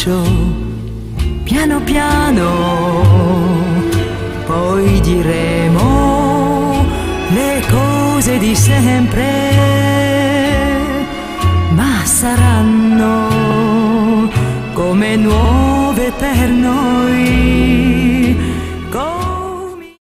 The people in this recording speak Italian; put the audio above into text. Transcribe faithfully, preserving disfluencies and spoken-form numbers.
bacio, piano piano, poi diremo le cose di sempre, ma saranno come nuove per noi.